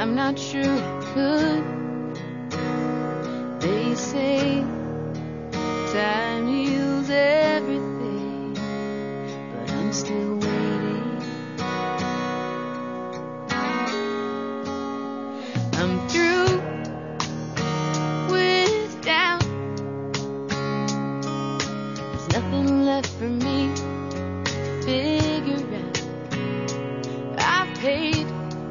I'm not sure I could. They say time heals everything, but I'm still waiting. I'm through with doubt. There's nothing left for me to figure out. I've paid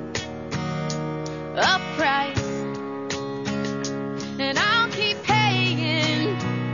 a price, and I'll keep paying.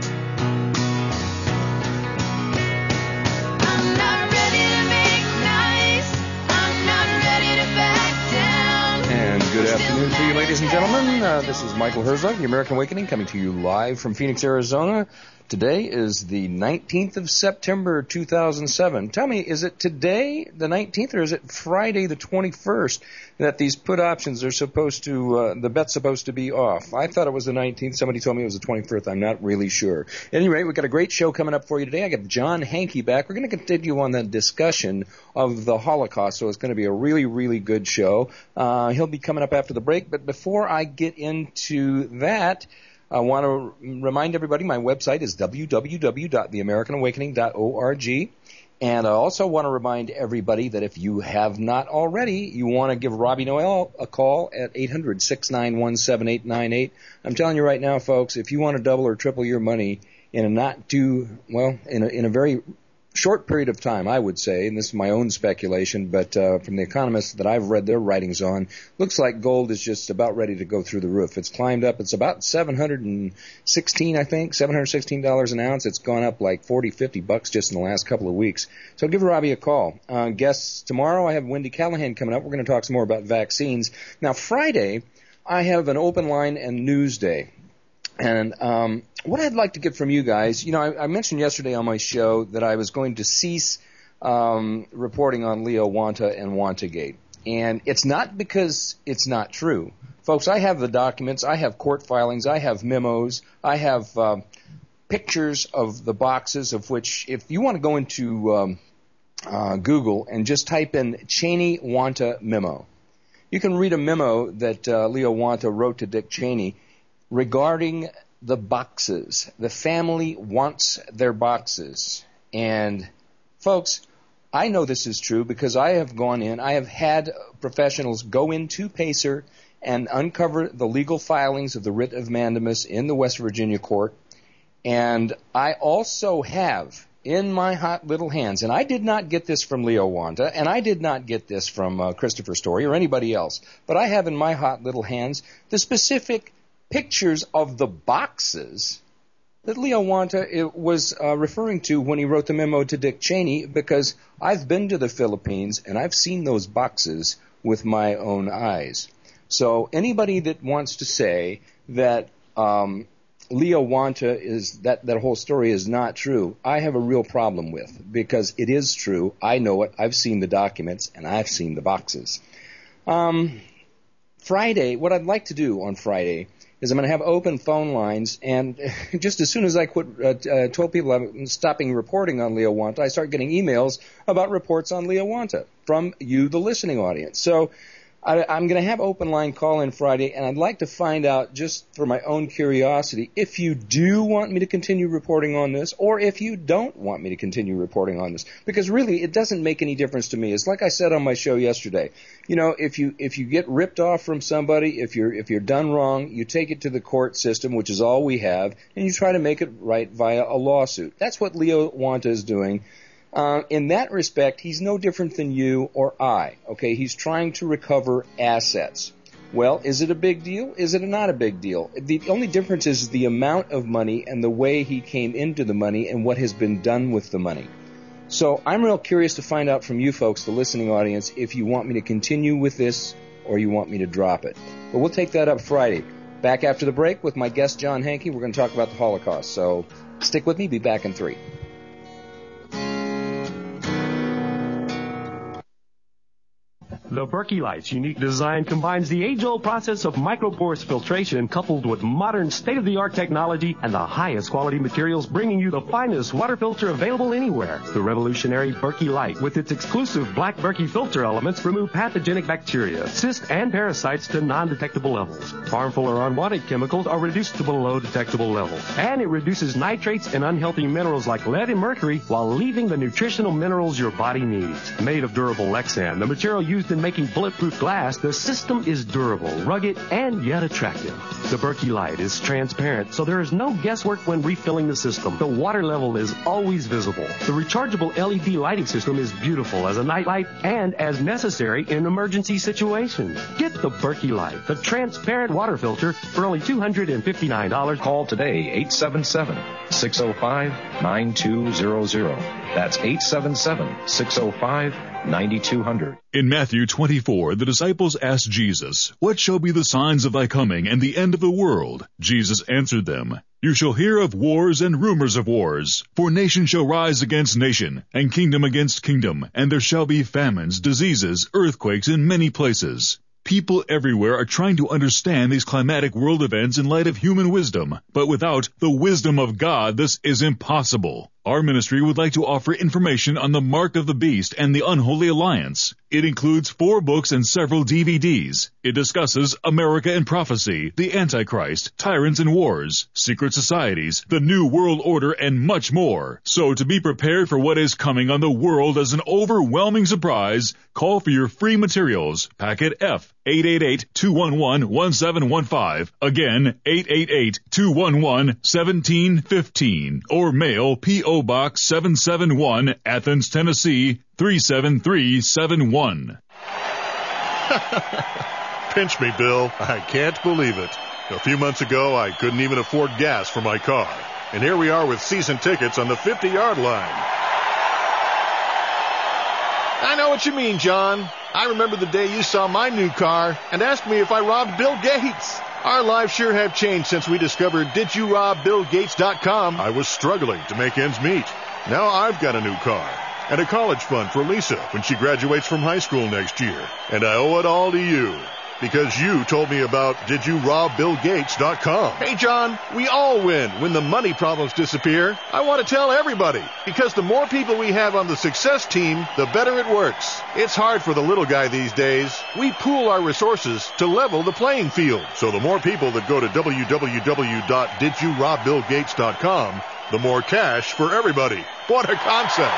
I'm not ready to make nice. I'm not ready to back down. And good afternoon to you, ladies and gentlemen. This is Michael Herzog, The American Awakening, coming to you live from Phoenix, Arizona. Today is the 19th of September, 2007. Tell me, is it today, the 19th, or is it Friday, the 21st, that these put options are supposed to, the bet's supposed to be off? I thought it was the 19th. Somebody told me it was the 21st. I'm not really sure. At any rate, we've got a great show coming up for you today. I got John Hankey back. We're going to continue on the discussion of the Holocaust, so it's going to be a really, really good show. He'll be coming up after the break, but before I get into that, I want to remind everybody my website is www.theamericanawakening.org. And I also want to remind everybody that if you have not already, you want to give Robbie Noel a call at 800-691-7898. I'm telling you right now, folks, if you want to double or triple your money in a not too, well, in a very short period of time, I would say, and this is my own speculation, but from the economists that I've read their writings on, looks like gold is just about ready to go through the roof. It's climbed up. It's about $716, I think, $716 an ounce. It's gone up like $40-50 just in the last couple of weeks. So give Robbie a call. Guests tomorrow, I have Wendy Callahan coming up. We're going to talk some more about vaccines. Now, Friday, I have an open line and news day. And what I'd like to get from you guys, you know, I mentioned yesterday on my show that I was going to cease reporting on Leo Wanta and WantaGate. And it's not because it's not true. Folks, I have the documents. I have court filings. I have memos. I have pictures of the boxes of which, if you want to go into Google and just type in Cheney Wanta memo, you can read a memo that Leo Wanta wrote to Dick Cheney regarding the boxes. The family wants their boxes. And, folks, I know this is true because I have gone in, I have had professionals go into Pacer and uncover the legal filings of the writ of mandamus in the West Virginia court. And I also have in my hot little hands, and I did not get this from Leo Wanta, and I did not get this from Christopher Story or anybody else, but I have in my hot little hands the specific pictures of the boxes that Leo Wanta was referring to when he wrote the memo to Dick Cheney, because I've been to the Philippines and I've seen those boxes with my own eyes. So anybody that wants to say that Leo Wanta is that whole story is not true, I have a real problem with, because it is true. I know it. I've seen the documents and I've seen the boxes. Friday, what I'd like to do on Friday is I'm going to have open phone lines, and just as soon as I told people I'm stopping reporting on Leo Wanta, I start getting emails about reports on Leo Wanta from you, the listening audience. So I'm going to have open line call-in Friday, and I'd like to find out, just for my own curiosity, if you do want me to continue reporting on this, or if you don't want me to continue reporting on this. Because really, it doesn't make any difference to me. It's like I said on my show yesterday. You know, if you get ripped off from somebody, if you're done wrong, you take it to the court system, which is all we have, and you try to make it right via a lawsuit. That's what Leo Wanta is doing. In that respect, he's no different than you or I. Okay, he's trying to recover assets. Well, is it a big deal? Is it not a big deal? The only difference is the amount of money and the way he came into the money and what has been done with the money. So I'm real curious to find out from you folks, the listening audience, if you want me to continue with this or you want me to drop it. But we'll take that up Friday. Back after the break with my guest, John Hankey. We're going to talk about the Holocaust. So stick with me. Be back in 3. The Berkey Light's unique design combines the age-old process of microporous filtration coupled with modern state-of-the-art technology and the highest quality materials, bringing you the finest water filter available anywhere. The revolutionary Berkey Light, with its exclusive black Berkey filter elements, remove pathogenic bacteria, cysts, and parasites to non-detectable levels. Harmful or unwanted chemicals are reduced to below detectable levels. And it reduces nitrates and unhealthy minerals like lead and mercury while leaving the nutritional minerals your body needs. Made of durable Lexan, the material used in making bulletproof glass, the system is durable, rugged, and yet attractive. The Berkey Light is transparent, so there is no guesswork when refilling the system. The water level is always visible. The rechargeable LED lighting system is beautiful as a night light and as necessary in emergency situations. Get the Berkey Light, the transparent water filter, for only $259. Call today, 877-605-9200. That's 877-605-9200. In Matthew 24, the disciples asked Jesus, "What shall be the signs of thy coming and the end of the world?" Jesus answered them, "You shall hear of wars and rumors of wars. For nation shall rise against nation, and kingdom against kingdom, and there shall be famines, diseases, earthquakes in many places." People everywhere are trying to understand these climatic world events in light of human wisdom, but without the wisdom of God, this is impossible. Our ministry would like to offer information on the Mark of the Beast and the Unholy Alliance. It includes 4 books and several DVDs. It discusses America and prophecy, the Antichrist, tyrants and wars, secret societies, the New World Order, and much more. So to be prepared for what is coming on the world as an overwhelming surprise, call for your free materials. Packet F, 888-211-1715. Again, 888-211-1715. Or mail P.O. Box 771, Athens, Tennessee, 37371. Pinch me, Bill. I can't believe it. A few months ago, I couldn't even afford gas for my car. And here we are with season tickets on the 50-yard line. I know what you mean, John. I remember the day you saw my new car and asked me if I robbed Bill Gates. Our lives sure have changed since we discovered DidYouRobBillGates.com. I was struggling to make ends meet. Now I've got a new car and a college fund for Lisa when she graduates from high school next year. And I owe it all to you because you told me about DidYouRobBillGates.com. Hey, John, we all win when the money problems disappear. I want to tell everybody because the more people we have on the success team, the better it works. It's hard for the little guy these days. We pool our resources to level the playing field. So the more people that go to www.DidYouRobBillGates.com, the more cash for everybody. What a concept.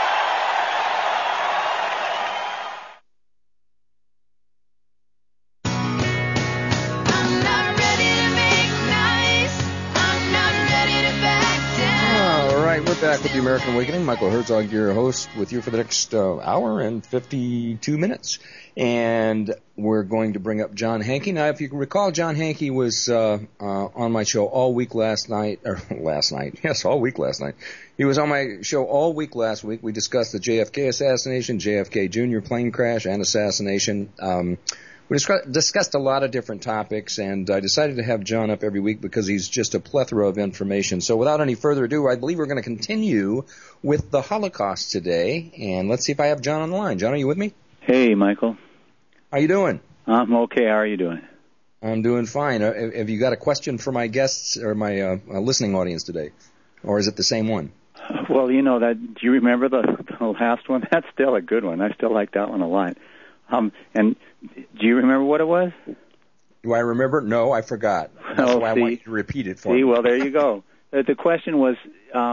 I'm not ready to make nice. I'm not ready to back down. All right, we're back with the American Awakening. Michael Herzog, your host, with you for the next hour and 52 minutes. And we're going to bring up John Hankey. Now, if you can recall, John Hankey was on my show all week last night. Yes, all week last night. He was on my show all week last week. We discussed the JFK assassination, JFK Jr. plane crash, and assassination. We discussed a lot of different topics, and I decided to have John up every week because he's just a plethora of information. So without any further ado, I believe we're going to continue with the Holocaust today. And let's see if I have John on the line. John, are you with me? Hey, Michael. How you doing? I'm okay. How are you doing? I'm doing fine. Have you got a question for my guests or my listening audience today? Or is it the same one? Well, you know, do you remember the last one? That's still a good one. I still like that one a lot. And do you remember what it was? Do I remember? No, I forgot. That's why I want you to repeat it for me. Well, there you go. The question was,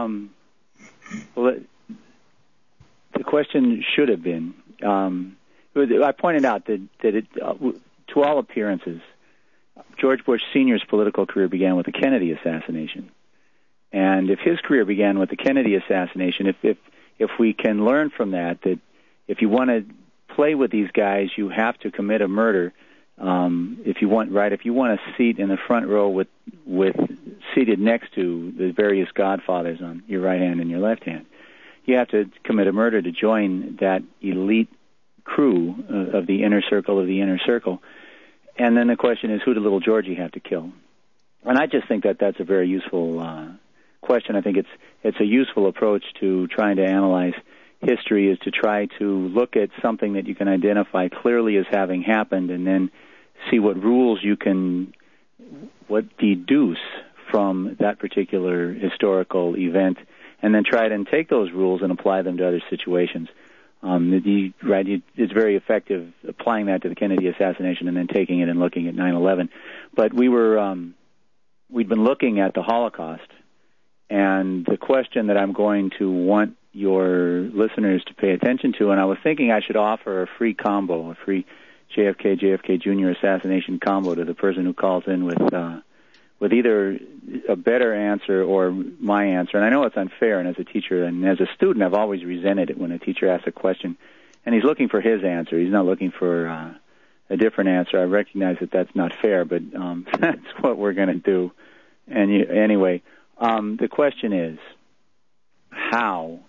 the question should have been, I pointed out that to all appearances, George Bush Sr.'s political career began with the Kennedy assassination. And if his career began with the Kennedy assassination, if we can learn from that if you want to play with these guys, you have to commit a murder. If you want a seat in the front row with seated next to the various godfathers on your right hand and your left hand, you have to commit a murder to join that elite crew of the inner circle of the inner circle. And then the question is, who did little Georgie have to kill? And I just think that's a very useful question. I think it's a useful approach to trying to analyze history is to try to look at something that you can identify clearly as having happened and then see what rules you can deduce from that particular historical event, and then try and take those rules and apply them to other situations. It's very effective applying that to the Kennedy assassination and then taking it and looking at 9/11. But we'd been looking at the Holocaust, and the question that I'm going to want your listeners to pay attention to, and I was thinking I should offer a free combo, a free JFK Jr. assassination combo to the person who calls in with either a better answer or my answer. And I know it's unfair, and as a teacher and as a student, I've always resented it when a teacher asks a question, and he's looking for his answer. He's not looking for a different answer. I recognize that that's not fair, but that's what we're going to do. And anyway, the question is, how...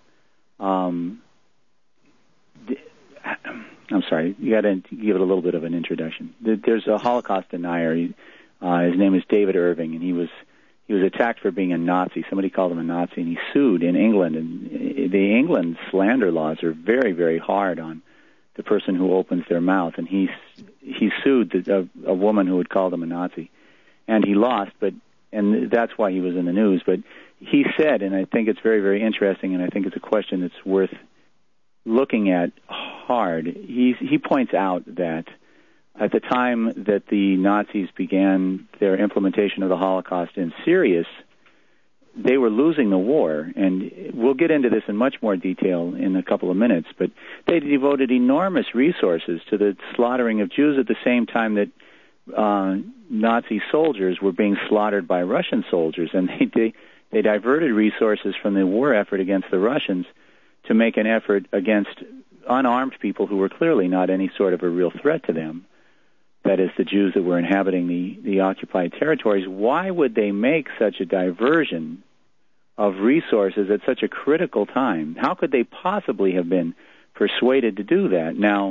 I'm sorry, you got to give it a little bit of an introduction. There's a Holocaust denier. His name is David Irving, and he was attacked for being a Nazi. Somebody called him a Nazi, and he sued in England. And the England slander laws are very, very hard on the person who opens their mouth. And he sued a woman who had called him a Nazi, and he lost. And that's why he was in the news. But he said, and I think it's very, very interesting, and I think it's a question that's worth looking at hard. He points out that at the time that the Nazis began their implementation of the Holocaust in Syria, they were losing the war. And we'll get into this in much more detail in a couple of minutes, but they devoted enormous resources to the slaughtering of Jews at the same time that Nazi soldiers were being slaughtered by Russian soldiers. And they diverted resources from the war effort against the Russians to make an effort against unarmed people who were clearly not any sort of a real threat to them, that is, the Jews that were inhabiting the occupied territories. Why would they make such a diversion of resources at such a critical time? How could they possibly have been persuaded to do that? Now,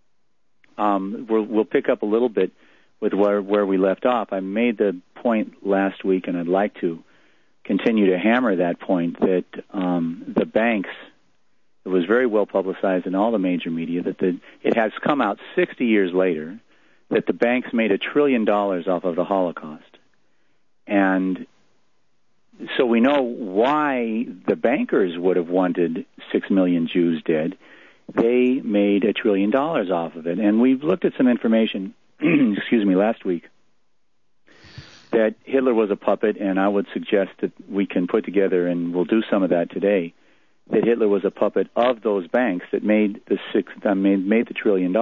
we'll pick up a little bit with where we left off. I made the point last week, and I'd like to continue to hammer that point, that the banks, it was very well publicized in all the major media, that it has come out 60 years later that the banks made $1 trillion off of the Holocaust. And so we know why the bankers would have wanted 6 million Jews dead. They made $1 trillion off of it. And we've looked at some information, last week, that Hitler was a puppet, and I would suggest that we can put together, and we'll do some of that today, that Hitler was a puppet of those banks that made the $1 trillion.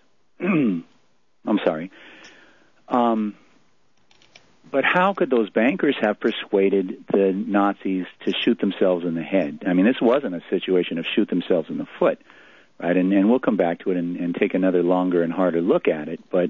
I'm sorry. But how could those bankers have persuaded the Nazis to shoot themselves in the head? I mean, this wasn't a situation of shoot themselves in the foot, right? And we'll come back to it and take another longer and harder look at it. But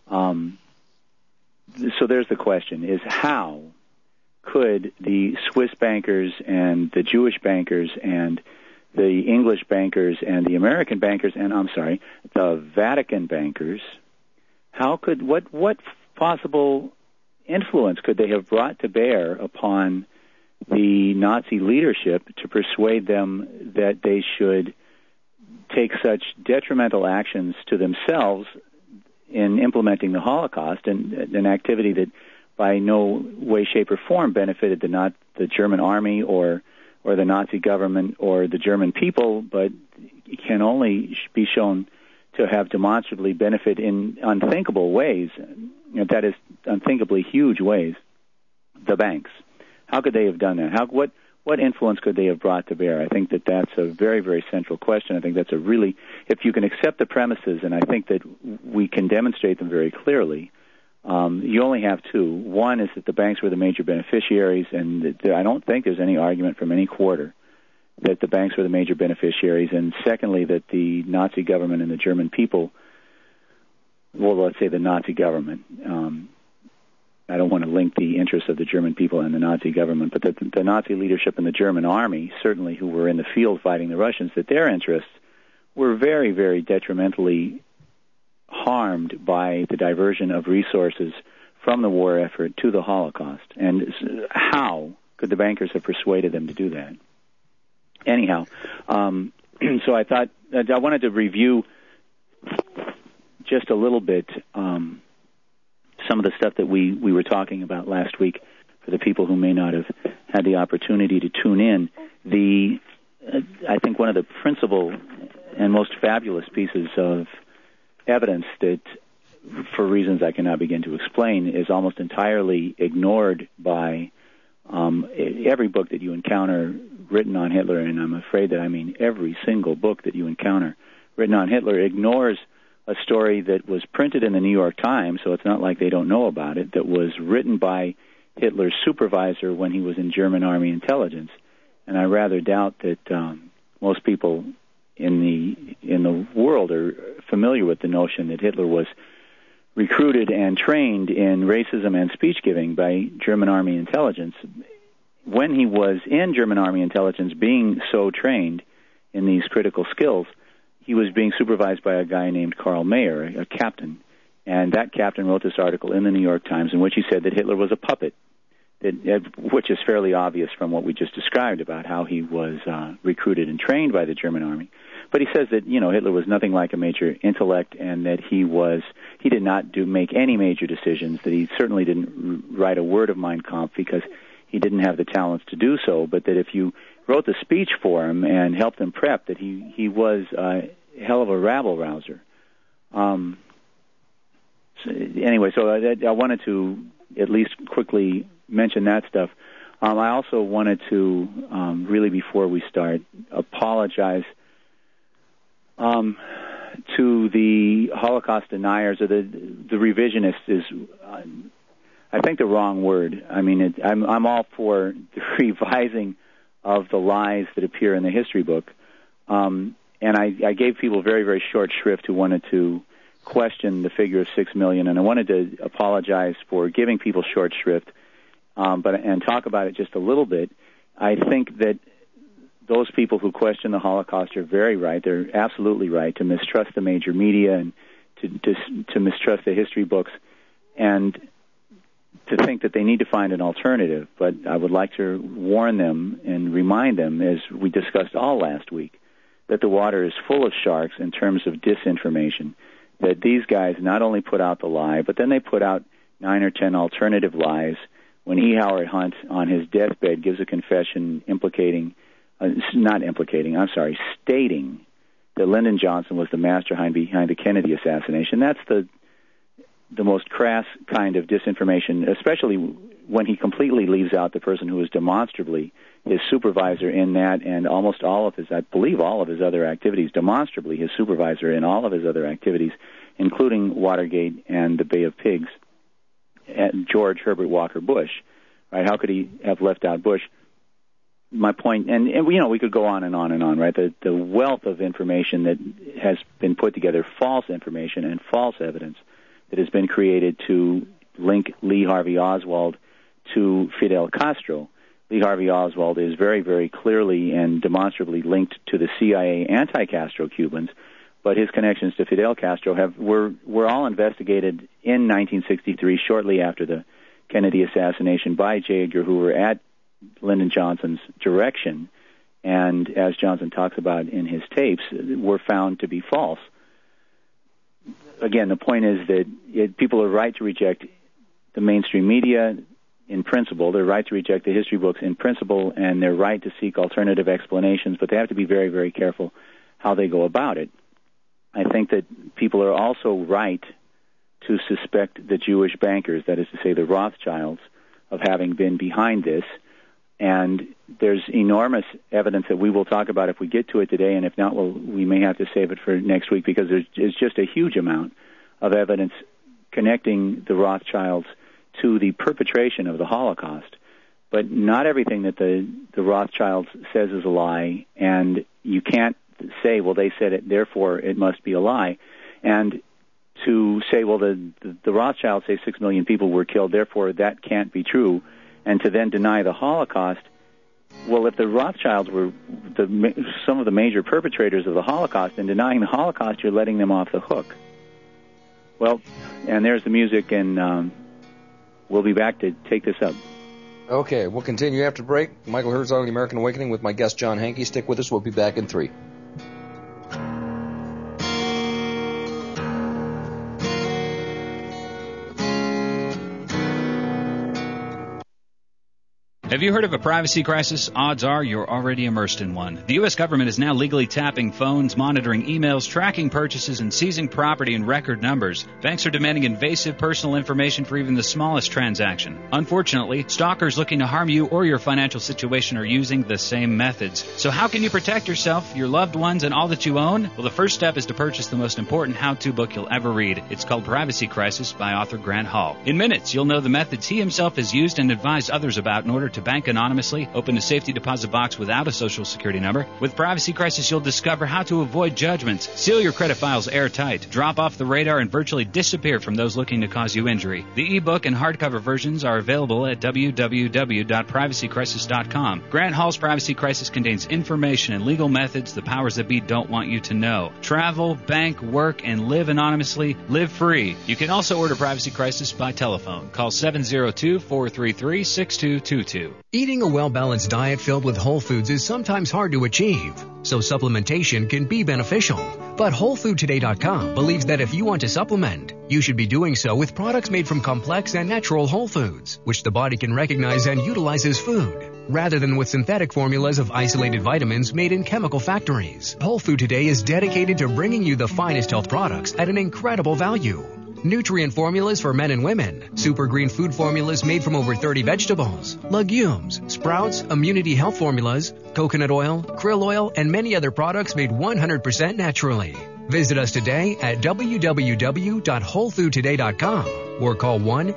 so there's the question, is how could the Swiss bankers and the Jewish bankers and the English bankers and the American bankers and, the Vatican bankers, what possible influence could they have brought to bear upon the Nazi leadership to persuade them that they should take such detrimental actions to themselves in implementing the Holocaust, and an activity that by no way, shape, or form benefited the German army or the Nazi government or the German people, but can only be shown to have demonstrably benefit in unthinkable ways, that is, unthinkably huge ways, the banks. How could they have done that? What influence could they have brought to bear? I think that that's a very, very central question. I think that's if you can accept the premises, and I think that we can demonstrate them very clearly, you only have two. One is that the banks were the major beneficiaries, and I don't think there's any argument from any quarter that the banks were the major beneficiaries. And secondly, that the Nazi government and the German people, well, let's say the Nazi government, I don't want to link the interests of the German people and the Nazi government, but the Nazi leadership and the German army, certainly who were in the field fighting the Russians, that their interests were very, very detrimentally harmed by the diversion of resources from the war effort to the Holocaust. And how could the bankers have persuaded them to do that? Anyhow, So I thought I wanted to review just a little bit some of the stuff that we were talking about last week for the people who may not have had the opportunity to tune in. I think one of the principal and most fabulous pieces of evidence that, for reasons I cannot begin to explain, is almost entirely ignored by every book that you encounter written on Hitler, and I'm afraid that I mean every single book that you encounter written on Hitler ignores a story that was printed in the New York Times, so it's not like they don't know about it, that was written by Hitler's supervisor when he was in German Army intelligence. And I rather doubt that most people in the world are familiar with the notion that Hitler was recruited and trained in racism and speech giving by German Army intelligence. When he was in German Army intelligence, being so trained in these critical skills, he was being supervised by a guy named Karl Mayer, a captain. And that captain wrote this article in the New York Times in which he said that Hitler was a puppet, which is fairly obvious from what we just described about how he was recruited and trained by the German Army. But he says that, Hitler was nothing like a major intellect, and that he did not make any major decisions, that he certainly didn't write a word of Mein Kampf because he didn't have the talents to do so, but that if you wrote the speech for him and helped him prep, that he was a hell of a rabble-rouser. So I wanted to at least quickly mention that stuff. I also wanted to, really before we start, apologize to the Holocaust deniers, or the revisionists is, I think, the wrong word. I mean, I'm all for the revising of the lies that appear in the history book. And I gave people very, very short shrift who wanted to question the figure of 6 million, and I wanted to apologize for giving people short shrift, and talk about it just a little bit. I think that those people who question the Holocaust are very right. They're absolutely right to mistrust the major media and to mistrust the history books, and to think that they need to find an alternative. But I would like to warn them and remind them, as we discussed all last week, that the water is full of sharks in terms of disinformation, that these guys not only put out the lie, but then they put out 9 or 10 alternative lies. When E. Howard Hunt, on his deathbed, gives a confession stating that Lyndon Johnson was the mastermind behind the Kennedy assassination, that's the most crass kind of disinformation, especially when he completely leaves out the person who was demonstrably his supervisor in that and almost all of his, I believe all of his other activities, demonstrably his supervisor in all of his other activities, including Watergate and the Bay of Pigs, and George Herbert Walker Bush. Right? How could he have left out Bush? My point, and we could go on and on and on, right? The wealth of information that has been put together, false information and false evidence that has been created to link Lee Harvey Oswald to Fidel Castro. Lee Harvey Oswald is very, very clearly and demonstrably linked to the CIA anti-Castro Cubans, but his connections to Fidel Castro were all investigated in 1963, shortly after the Kennedy assassination, by J. Edgar Hoover at Lyndon Johnson's direction, and as Johnson talks about in his tapes, were found to be false. Again, the point is that people are right to reject the mainstream media in principle. They're right to reject the history books in principle, and they're right to seek alternative explanations, but they have to be very, very careful how they go about it. I think that people are also right to suspect the Jewish bankers, that is to say the Rothschilds, of having been behind this. And there's enormous evidence that we will talk about if we get to it today, and if not, we may have to save it for next week, because there's just a huge amount of evidence connecting the Rothschilds to the perpetration of the Holocaust. But not everything that the Rothschilds says is a lie, and you can't say, well, they said it, therefore it must be a lie. And to say, well, the Rothschilds say 6 million people were killed, therefore that can't be true, and to then deny the Holocaust, well, if the Rothschilds were some of the major perpetrators of the Holocaust, and denying the Holocaust, you're letting them off the hook. Well, and there's the music, and we'll be back to take this up. Okay, we'll continue after break. Michael Herzog, The American Awakening, with my guest John Hanke. Stick with us. We'll be back in 3. Have you heard of a privacy crisis? Odds are you're already immersed in one. The U.S. government is now legally tapping phones, monitoring emails, tracking purchases, and seizing property in record numbers. Banks are demanding invasive personal information for even the smallest transaction. Unfortunately, stalkers looking to harm you or your financial situation are using the same methods. So how can you protect yourself, your loved ones, and all that you own? Well, the first step is to purchase the most important how-to book you'll ever read. It's called Privacy Crisis by author Grant Hall. In minutes, you'll know the methods he himself has used and advised others about in order to bank anonymously, open a safety deposit box without a social security number. With Privacy Crisis, you'll discover how to avoid judgments, seal your credit files airtight, drop off the radar, and virtually disappear from those looking to cause you injury. The ebook and hardcover versions are available at www.privacycrisis.com. Grant Hall's Privacy Crisis contains information and legal methods the powers that be don't want you to know. Travel, bank, work, and live anonymously. Live free. You can also order Privacy Crisis by telephone. Call 702-433-6222. Eating a well-balanced diet filled with whole foods is sometimes hard to achieve, so supplementation can be beneficial. But WholeFoodToday.com believes that if you want to supplement, you should be doing so with products made from complex and natural whole foods, which the body can recognize and utilize as food, rather than with synthetic formulas of isolated vitamins made in chemical factories. Whole Food Today is dedicated to bringing you the finest health products at an incredible value. Nutrient formulas for men and women, super green food formulas made from over 30 vegetables, legumes, sprouts, immunity health formulas, coconut oil, krill oil, and many other products made 100% naturally. Visit us today at www.wholefoodtoday.com or call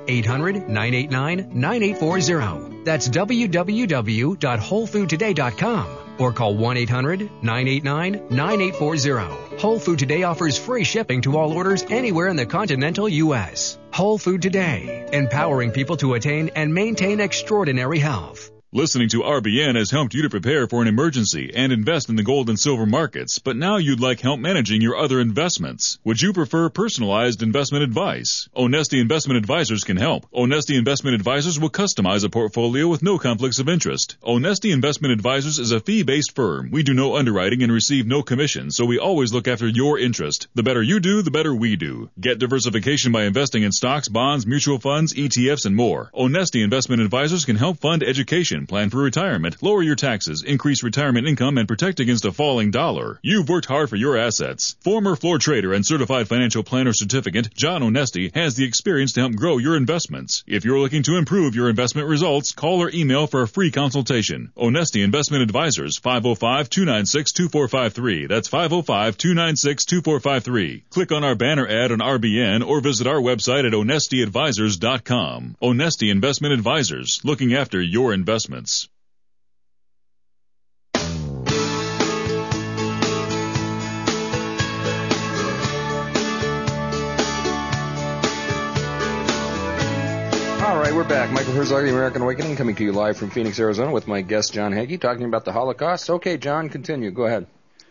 1-800-989-9840. That's www.wholefoodtoday.com or call 1-800-989-9840. Whole Food Today offers free shipping to all orders anywhere in the continental U.S. Whole Food Today, empowering people to attain and maintain extraordinary health. Listening to RBN has helped you to prepare for an emergency and invest in the gold and silver markets, but now you'd like help managing your other investments. Would you prefer personalized investment advice? Onesti Investment Advisors can help. Onesti Investment Advisors will customize a portfolio with no conflicts of interest. Onesti Investment Advisors is a fee-based firm. We do no underwriting and receive no commission, so we always look after your interest. The better you do, the better we do. Get diversification by investing in stocks, bonds, mutual funds, ETFs, and more. Onesti Investment Advisors can help fund education, plan for retirement, lower your taxes, increase retirement income, and protect against a falling dollar. You've worked hard for your assets. Former floor trader and certified financial planner certificate, John Onesti, has the experience to help grow your investments. If you're looking to improve your investment results, call or email for a free consultation. Onesti Investment Advisors, 505-296-2453. That's 505-296-2453. Click on our banner ad on RBN or visit our website at onestiadvisors.com. Onesti Investment Advisors, looking after your investments. All right, we're back. Michael Herzog, The American Awakening, coming to you live from Phoenix, Arizona, with my guest, John Hagee, talking about the Holocaust. Okay, John, continue. Go ahead.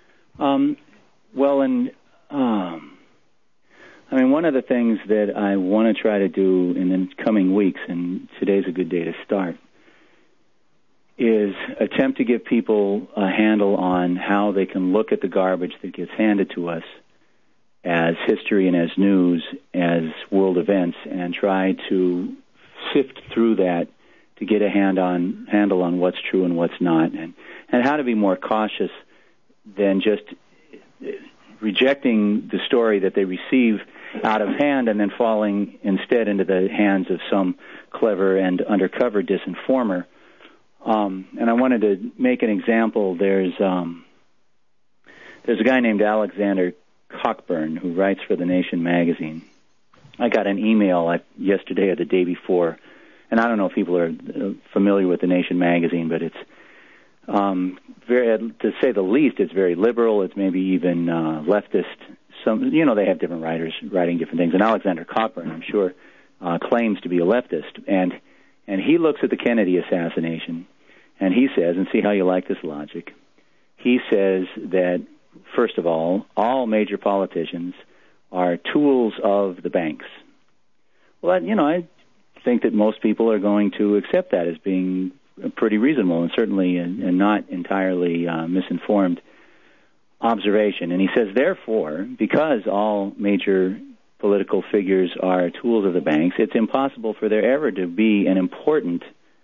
One of the things that I want to try to do in the coming weeks, and today's a good day to start, is attempt to give people a handle on how they can look at the garbage that gets handed to us as history and as news, as world events, and try to sift through that to get a handle on what's true and what's not, and how to be more cautious than just rejecting the story that they receive out of hand and then falling instead into the hands of some clever and undercover disinformer. And I wanted to make an example. There's a guy named Alexander Cockburn who writes for The Nation magazine. I got an email yesterday or the day before, and I don't know if people are familiar with The Nation magazine, but it's very, to say the least, it's very liberal. It's maybe even leftist. They have different writers writing different things. And Alexander Cockburn, I'm sure, claims to be a leftist, and he looks at the Kennedy assassination. And he says, and see how you like this logic, he says that, first of all major politicians are tools of the banks. Well, I think that most people are going to accept that as being pretty reasonable and certainly a not entirely misinformed observation. And he says, therefore, because all major political figures are tools of the banks, it's impossible for there ever to be an important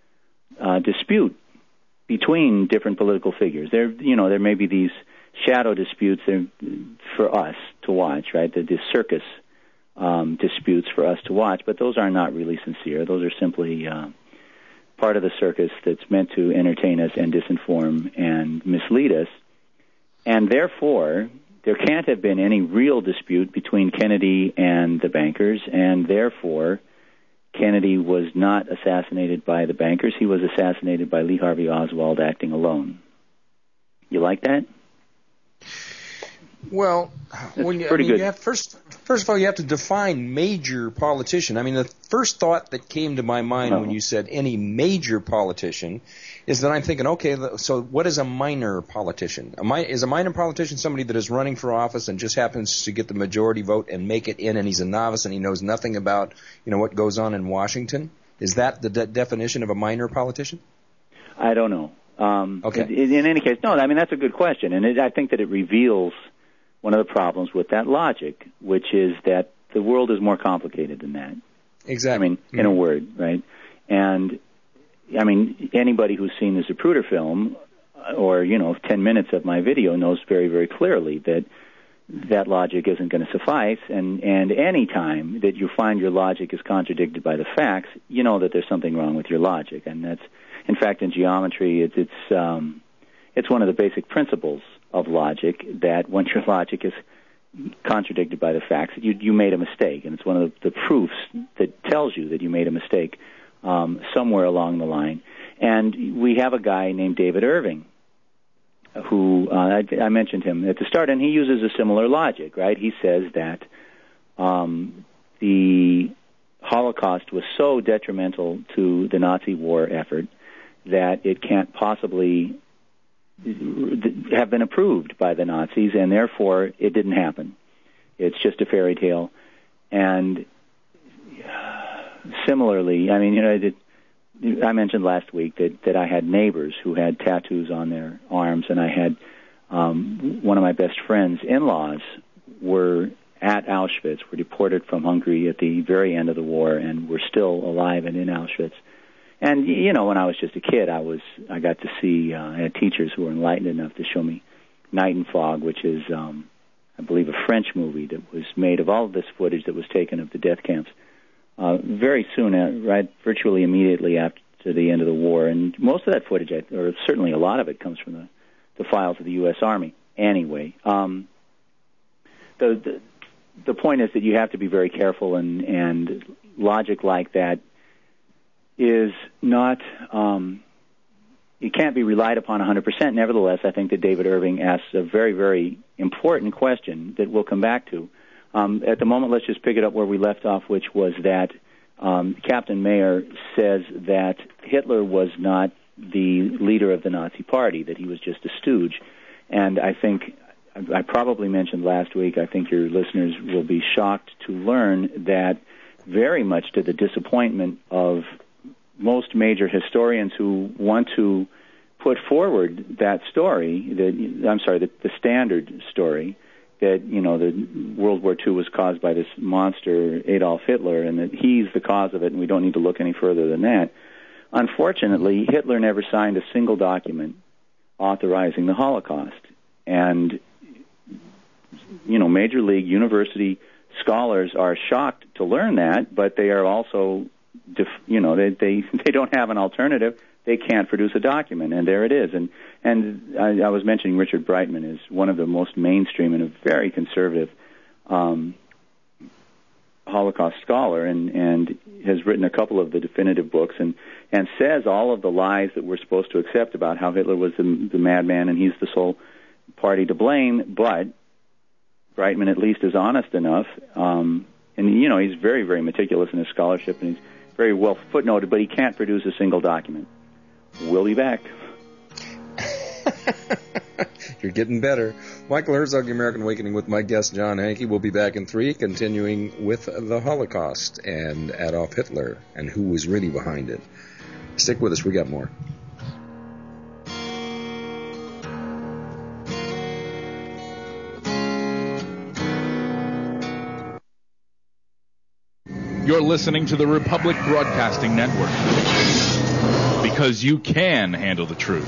dispute between different political figures. There may be these shadow disputes for us to watch, right? The circus disputes for us to watch, but those are not really sincere. Those are simply part of the circus that's meant to entertain us and disinform and mislead us. And therefore, there can't have been any real dispute between Kennedy and the bankers, and therefore, Kennedy was not assassinated by the bankers. He was assassinated by Lee Harvey Oswald acting alone. You like that? Well, pretty good. You have first of all, you have to define major politician. I mean, the first thought that came to my mind when you said any major politician is that I'm thinking, okay, so what is a minor politician? Is a minor politician somebody that is running for office and just happens to get the majority vote and make it in, and he's a novice and he knows nothing about, what goes on in Washington? Is that the definition of a minor politician? I don't know. Okay. In any case, no, I mean, that's a good question, and I think that it reveals one of the problems with that logic, which is that the world is more complicated than that. Exactly. I mean, in a word, right? And, I mean, anybody who's seen the Zapruder film or, 10 minutes of my video knows very, very clearly that that logic isn't going to suffice, and any time that you find your logic is contradicted by the facts, you know that there's something wrong with your logic. And that's, in fact, in geometry, it's one of the basic principles of logic, that once your logic is contradicted by the facts, you made a mistake, and it's one of the proofs that tells you that you made a mistake somewhere along the line. And we have a guy named David Irving, who I mentioned him at the start, and he uses a similar logic, right? He says that the Holocaust was so detrimental to the Nazi war effort that it can't possibly have been approved by the Nazis, and therefore it didn't happen. It's just a fairy tale. And similarly, I mean, I mentioned last week that I had neighbors who had tattoos on their arms, and I had one of my best friends' in-laws were at Auschwitz, were deported from Hungary at the very end of the war, and were still alive and in Auschwitz. And, when I was just a kid, I got to see, I had teachers who were enlightened enough to show me Night and Fog, which is, I believe, a French movie that was made of all of this footage that was taken of the death camps very soon, virtually immediately after the end of the war. And most of that footage, or certainly a lot of it, comes from the files of the U.S. Army. Anyway, the point is that you have to be very careful, and logic like that is not, it can't be relied upon 100%. Nevertheless, I think that David Irving asks a very, very important question that we'll come back to. At the moment, let's just pick it up where we left off, which was that Captain Mayer says that Hitler was not the leader of the Nazi Party, that he was just a stooge. And I think, I probably mentioned last week, I think your listeners will be shocked to learn that very much to the disappointment of most major historians who want to put forward that story, the standard story, that, the World War II was caused by this monster Adolf Hitler, and that he's the cause of it, and we don't need to look any further than that. Unfortunately, Hitler never signed a single document authorizing the Holocaust. And, major league university scholars are shocked to learn that, but they are also they don't have an alternative. They can't produce a document, and there it is. And I was mentioning Richard Breitman is one of the most mainstream and a very conservative Holocaust scholar, and has written a couple of the definitive books, and says all of the lies that we're supposed to accept about how Hitler was the madman and he's the sole party to blame. But Breitman at least is honest enough, and he's very, very meticulous in his scholarship, and he's very well footnoted, but he can't produce a single document. We'll be back. You're getting better. Michael Herzog, The American Awakening, with my guest, John Hanke. We'll be back in 3, continuing with the Holocaust and Adolf Hitler and who was really behind it. Stick with us. We got more. You're listening to the Republic Broadcasting Network. because you can handle the truth.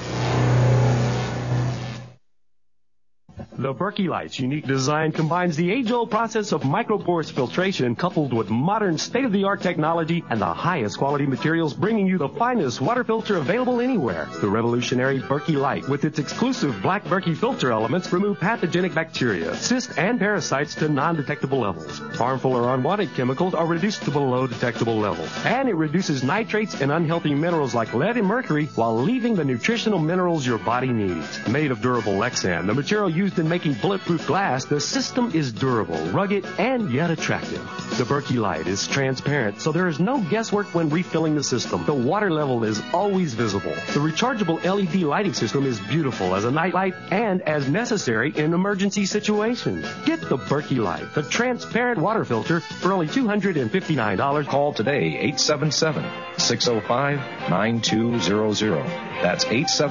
The Berkey Light's unique design combines the age-old process of microporous filtration coupled with modern state-of-the-art technology and the highest quality materials, bringing you the finest water filter available anywhere. The revolutionary Berkey Light, with its exclusive black Berkey filter elements, remove pathogenic bacteria, cysts, and parasites to non-detectable levels. Harmful or unwanted chemicals are reduced to below detectable levels. And it reduces nitrates and unhealthy minerals like lead and mercury while leaving the nutritional minerals your body needs. Made of durable Lexan, the material used in making bulletproof glass, the system is durable, rugged, and yet attractive. The Berkey Light is transparent, so there is no guesswork when refilling the system. The water level is always visible. The rechargeable LED lighting system is beautiful as a night light and as necessary in emergency situations. Get the Berkey Light, the transparent water filter, for only $259. Call today, 877-605-9200. That's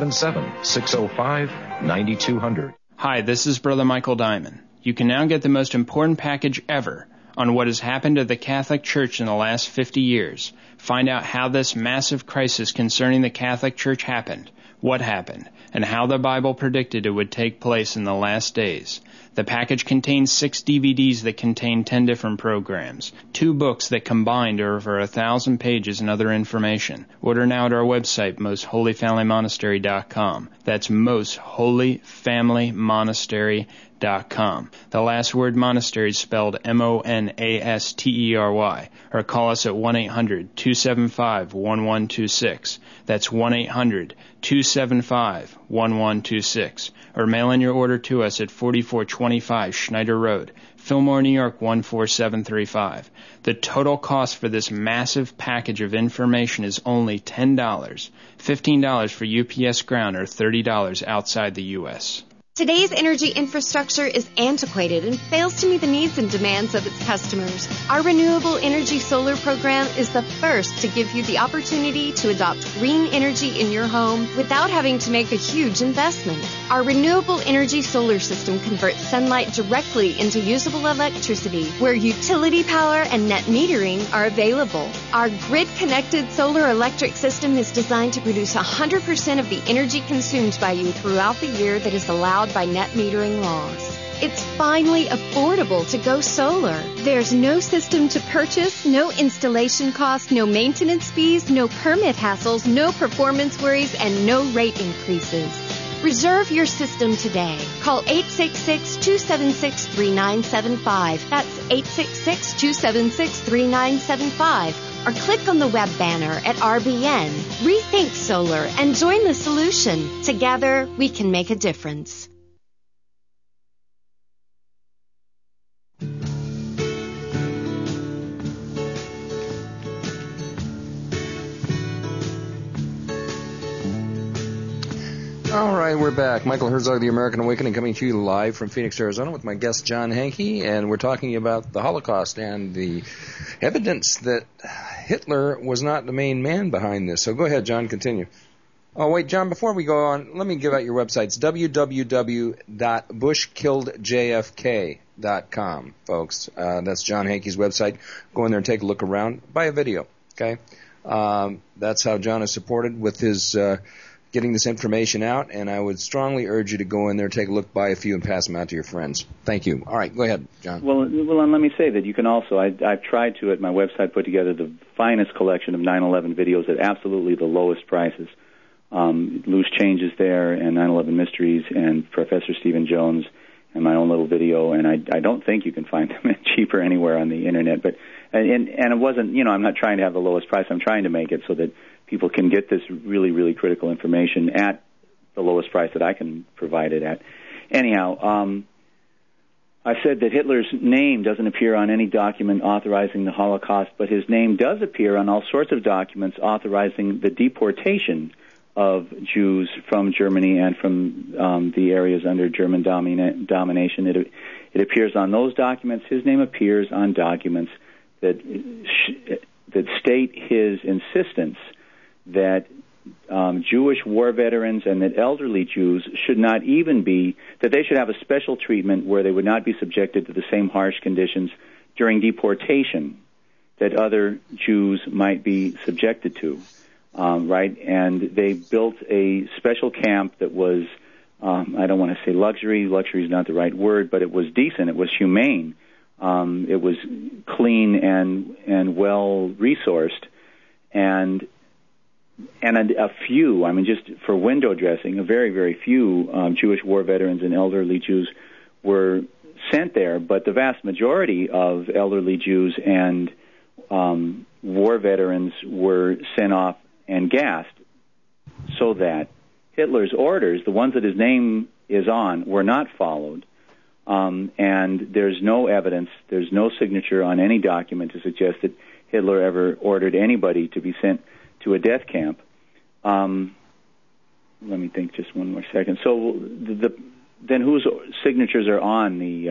877-605-9200. Hi, this is Brother Michael Diamond. You can now get the most important package ever on what has happened to the Catholic Church in the last 50 years. Find out how this massive crisis concerning the Catholic Church happened, what happened, and how the Bible predicted it would take place in the last days. The package contains 6 DVDs that contain 10 different programs, 2 books that combined are over 1,000 pages and other information. Order now at our website, mostholyfamilymonastery.com. That's mostholyfamilymonastery.com. The last word monastery is spelled M-O-N-A-S-T-E-R-Y. Or call us at 1-800-275-1126. That's 1-800-275-1126. Or mail in your order to us at 4425 Schneider Road, Fillmore, New York 14735. The total cost for this massive package of information is only $10, $15 for UPS Ground, or $30 outside the U.S. Today's energy infrastructure is antiquated and fails to meet the needs and demands of its customers. Our Renewable Energy Solar program is the first to give you the opportunity to adopt green energy in your home without having to make a huge investment. Our Renewable Energy Solar system converts sunlight directly into usable electricity, where utility power and net metering are available. Our grid-connected solar electric system is designed to produce 100% of the energy consumed by you throughout the year that is allowed by net metering laws. It's finally affordable to go solar. There's no system to purchase, no installation costs, no maintenance fees, no permit hassles, no performance worries, and no rate increases. Reserve your system today. Call 866-276-3975. That's 866-276-3975. Or click on the web banner at RBN. Rethink solar and join the solution. Together, we can make a difference. All right, we're back. Michael Herzog, The American Awakening, coming to you live from Phoenix, Arizona, with my guest John Hankey, and we're talking about the Holocaust and the evidence that Hitler was not the main man behind this. So go ahead, John, continue. Oh, wait, John, before we go on, let me give out your websites, www.bushkilledjfk.com, folks. That's John Hankey's website. Go in there and take a look around. Buy a video, okay? That's how John is supported with his getting this information out, and I would strongly urge you to go in there, take a look, buy a few, and pass them out to your friends. Thank you. All right, go ahead, John. Well, and let me say that you can also, I've tried to, at my website, put together the finest collection of 9/11 videos at absolutely the lowest prices. Loose Changes there, and 9/11 Mysteries, and Professor Stephen Jones, and my own little video, and I don't think you can find them cheaper anywhere on the Internet. But and it wasn't, I'm not trying to have the lowest price. I'm trying to make it so that people can get this really, really critical information at the lowest price that I can provide it at. Anyhow, I said that Hitler's name doesn't appear on any document authorizing the Holocaust, but his name does appear on all sorts of documents authorizing the deportation of Jews from Germany and from the areas under German domination. It appears on those documents. His name appears on documents that state his insistence that Jewish war veterans and that elderly Jews should not even be, that they should have a special treatment where they would not be subjected to the same harsh conditions during deportation that other Jews might be subjected to. right? And they built a special camp that was, I don't want to say luxury. Luxury is not the right word, but it was decent. It was humane. It was clean and well resourced, and a few, I mean, just for window dressing, a very, very few Jewish war veterans and elderly Jews were sent there, but the vast majority of elderly Jews and war veterans were sent off and gassed, so that Hitler's orders, the ones that his name is on, were not followed. And there's no evidence, there's no signature on any document to suggest that Hitler ever ordered anybody to be sent to a death camp. Let me think just one more second. So then whose signatures are on the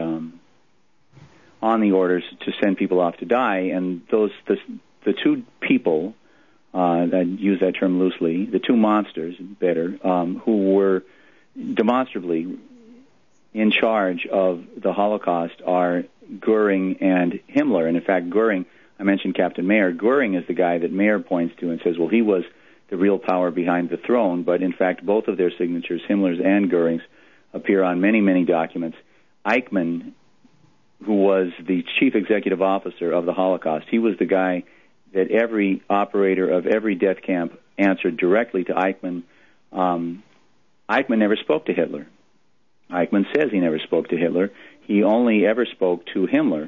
orders to send people off to die? And the two people, I use that term loosely, the two monsters, better, who were demonstrably in charge of the Holocaust are Goering and Himmler. And in fact, Goering, I mentioned Captain Mayer. Goering is the guy that Mayer points to and says, well, he was the real power behind the throne. But in fact, both of their signatures, Himmler's and Goering's, appear on many, many documents. Eichmann, who was the chief executive officer of the Holocaust, he was the guy that every operator of every death camp answered directly to Eichmann. Eichmann never spoke to Hitler. Eichmann says he never spoke to Hitler. He only ever spoke to Himmler.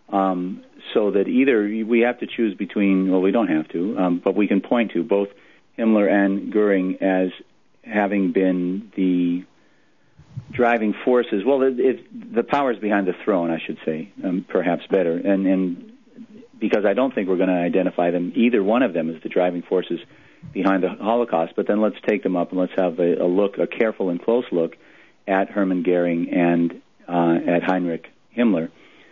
So that either we have to choose between, well, we don't have to, but we can point to both Himmler and Goering as having been the driving forces. Well, the powers behind the throne, I should say, perhaps better. And because I don't think we're going to identify them, either one of them, as the driving forces behind the Holocaust. But then let's take them up and let's have a careful and close look at Hermann Goering and at Heinrich Himmler.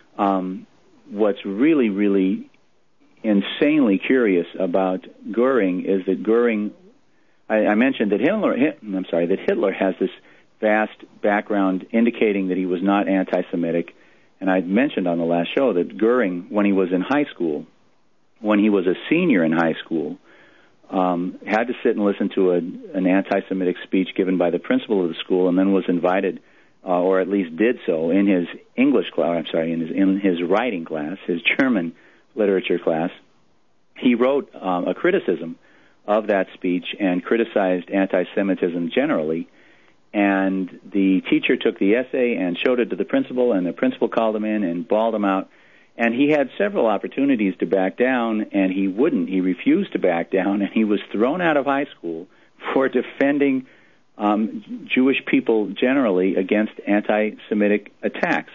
What's really, really insanely curious about Goering is that Goering, I mentioned that Hitler has this vast background indicating that he was not anti-Semitic. And I mentioned on the last show that Goering, when he was in high school, when he was a senior in high school, had to sit and listen to an anti-Semitic speech given by the principal of the school, and then was invited, or at least did so, in his English class. In his writing class, his German literature class. He wrote a criticism of that speech and criticized anti-Semitism generally. And the teacher took the essay and showed it to the principal, and the principal called him in and bawled him out. And he had several opportunities to back down, and he wouldn't. He refused to back down, and he was thrown out of high school for defending Jewish people generally against anti-Semitic attacks.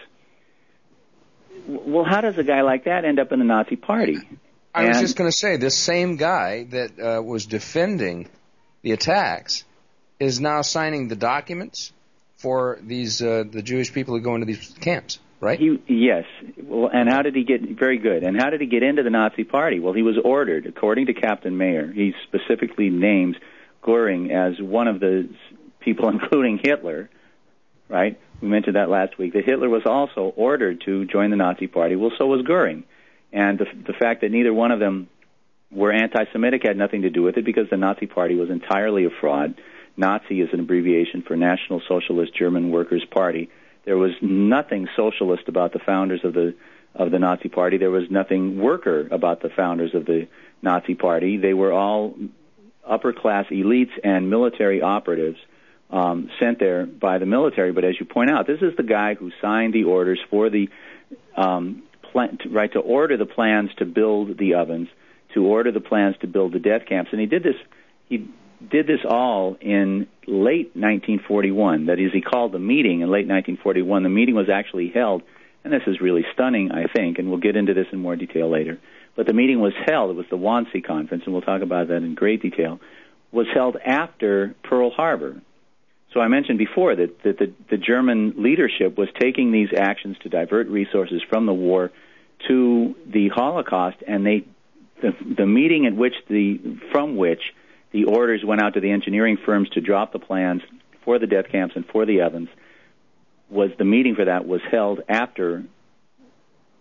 Well, how does a guy like that end up in the Nazi Party? I was just going to say, this same guy that was defending the attacks is now signing the documents for these the Jewish people who go into these camps, right? Yes. Well, and how did he get, very good, and how did he get into the Nazi Party? Well, he was ordered, according to Captain Mayer. He specifically names Goering as one of the people, including Hitler, right? We mentioned that last week, that Hitler was also ordered to join the Nazi Party. Well, so was Goering. And the fact that neither one of them were anti-Semitic had nothing to do with it, because the Nazi Party was entirely a fraud. Nazi is an abbreviation for National Socialist German Workers' Party. There was nothing socialist about the founders of the Nazi Party. There was nothing worker about the founders of the Nazi Party. They were all upper-class elites and military operatives sent there by the military. But as you point out, this is the guy who signed the orders for the to order the plans to build the ovens, to order the plans to build the death camps, and he did this all in late 1941. That is, he called the meeting in late 1941. The meeting was actually held, and this is really stunning, I think, and we'll get into this in more detail later. But the meeting was held, it was the Wannsee Conference, and we'll talk about that in great detail, was held after Pearl Harbor. So I mentioned before that the German leadership was taking these actions to divert resources from the war to the Holocaust, and the meeting from which the orders went out to the engineering firms to drop the plans for the death camps and for the ovens, the meeting for that was held after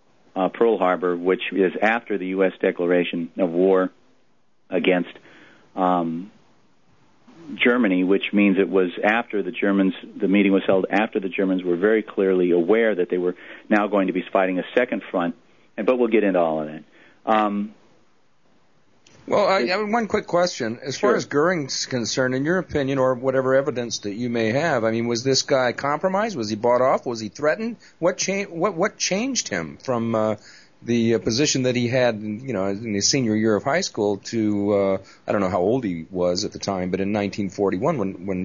Pearl Harbor, which is after the U.S. declaration of war against Germany, which means it was after the Germans, the meeting was held after the Germans were very clearly aware that they were now going to be fighting a second front, but we'll get into all of that. One quick question. As far as Goering's concerned, in your opinion, or whatever evidence that you may have, I mean, was this guy compromised? Was he bought off? Was he threatened? What changed him from the position that he had, in his senior year of high school to, I don't know how old he was at the time, but in 1941 when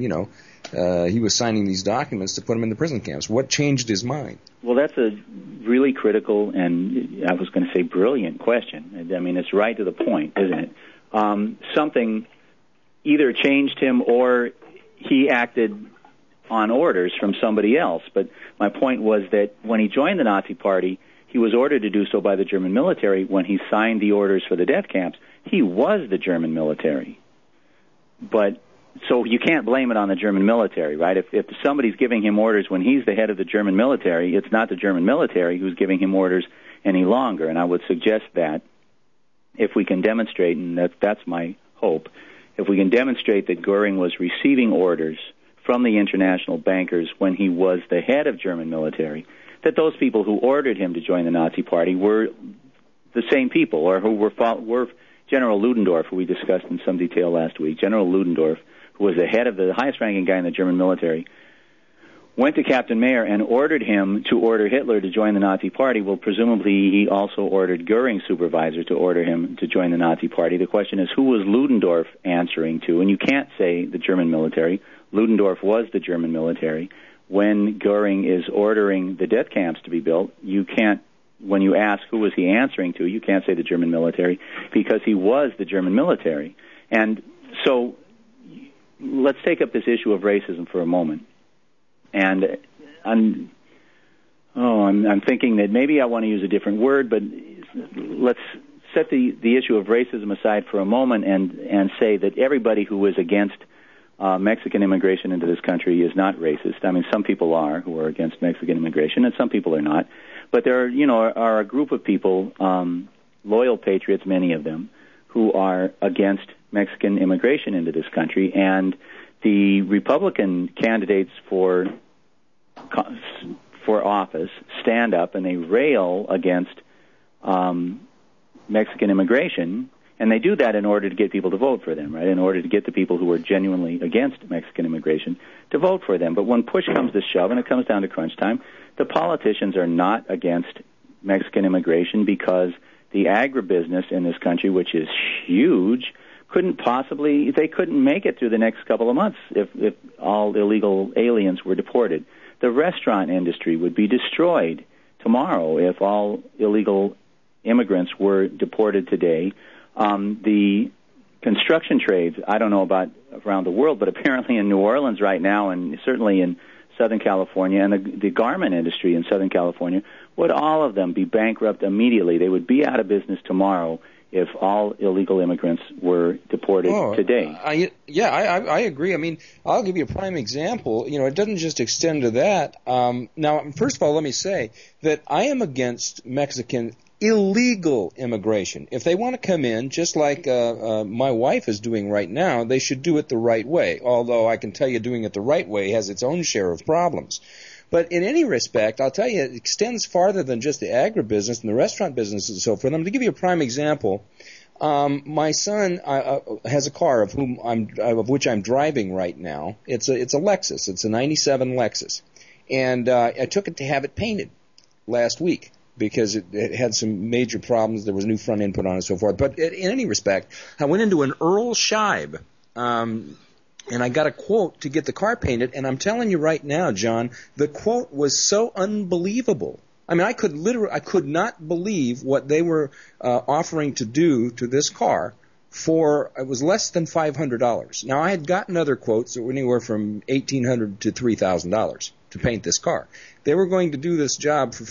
he was signing these documents to put him in the prison camps. What changed his mind? Well, that's a really critical and, I was going to say, brilliant question. I mean, it's right to the point, isn't it? Something either changed him or he acted on orders from somebody else. But my point was that when he joined the Nazi Party, he was ordered to do so by the German military. When he signed the orders for the death camps, he was the German military. But so you can't blame it on the German military, right? If somebody's giving him orders when he's the head of the German military, it's not the German military who's giving him orders any longer. And I would suggest that if we can demonstrate, and that's my hope, if we can demonstrate that Goering was receiving orders from the international bankers when he was the head of German military, that those people who ordered him to join the Nazi Party were the same people, or who were General Ludendorff, who we discussed in some detail last week. General Ludendorff, who was the head of the highest-ranking guy in the German military, went to Captain Mayer and ordered him to order Hitler to join the Nazi Party. Well, presumably he also ordered Goering's supervisor to order him to join the Nazi Party. The question is, who was Ludendorff answering to? And you can't say the German military. Ludendorff was the German military. When Goering is ordering the death camps to be built, you can't, when you ask who was he answering to, you can't say the German military, because he was the German military. And so let's take up this issue of racism for a moment. And I'm thinking that maybe I want to use a different word, but let's set the issue of racism aside for a moment and say that everybody who is against Mexican immigration into this country is not racist. I mean, some people are who are against Mexican immigration, and some people are not. But there are a group of people, loyal patriots, many of them, who are against Mexican immigration into this country. And the Republican candidates for office stand up and they rail against Mexican immigration. And they do that in order to get people to vote for them, right? In order to get the people who are genuinely against Mexican immigration to vote for them. But when push comes to shove and it comes down to crunch time, the politicians are not against Mexican immigration because the agribusiness in this country, which is huge, couldn't make it through the next couple of months if all illegal aliens were deported. The restaurant industry would be destroyed tomorrow if all illegal immigrants were deported today. The construction trades, I don't know about around the world, but apparently in New Orleans right now, and certainly in Southern California, and the garment industry in Southern California, would all of them be bankrupt immediately. They would be out of business tomorrow if all illegal immigrants were deported today. I agree. I mean, I'll give you a prime example. It doesn't just extend to that. Now, first of all, let me say that I am against Mexican illegal immigration. If they want to come in, just like my wife is doing right now, they should do it the right way. Although I can tell you doing it the right way has its own share of problems. But in any respect, I'll tell you, it extends farther than just the agribusiness and the restaurant business and so forth. I'm going to give you a prime example. My son has a car of which I'm driving right now. It's a Lexus. It's a 97 Lexus. And I took it to have it painted last week, because it had some major problems. There was new front end put on and so forth. But in any respect, I went into an Earl Scheib, and I got a quote to get the car painted. And I'm telling you right now, John, the quote was so unbelievable. I mean, I could not believe what they were offering to do to this car for, it was less than $500. Now, I had gotten other quotes that were anywhere from $1,800 to $3,000 to paint this car. They were going to do this job for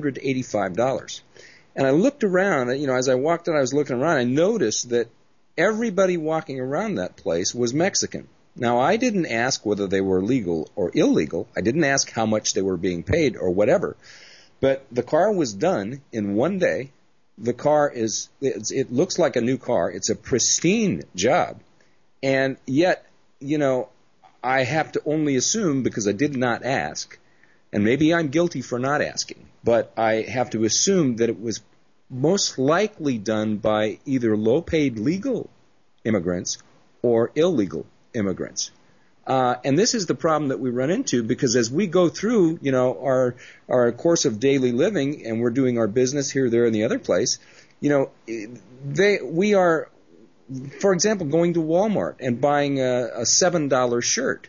$485. And I looked around, as I walked in, I was looking around, I noticed that everybody walking around that place was Mexican. Now, I didn't ask whether they were legal or illegal. I didn't ask how much they were being paid or whatever. But the car was done in one day. The car it looks like a new car. It's a pristine job. And yet, I have to only assume, because I did not ask, and maybe I'm guilty for not asking, but I have to assume that it was most likely done by either low-paid legal immigrants or illegal immigrants. And this is the problem that we run into, because as we go through, our course of daily living, and we're doing our business here, there, and the other place, we are, for example, going to Walmart and buying a $7 shirt.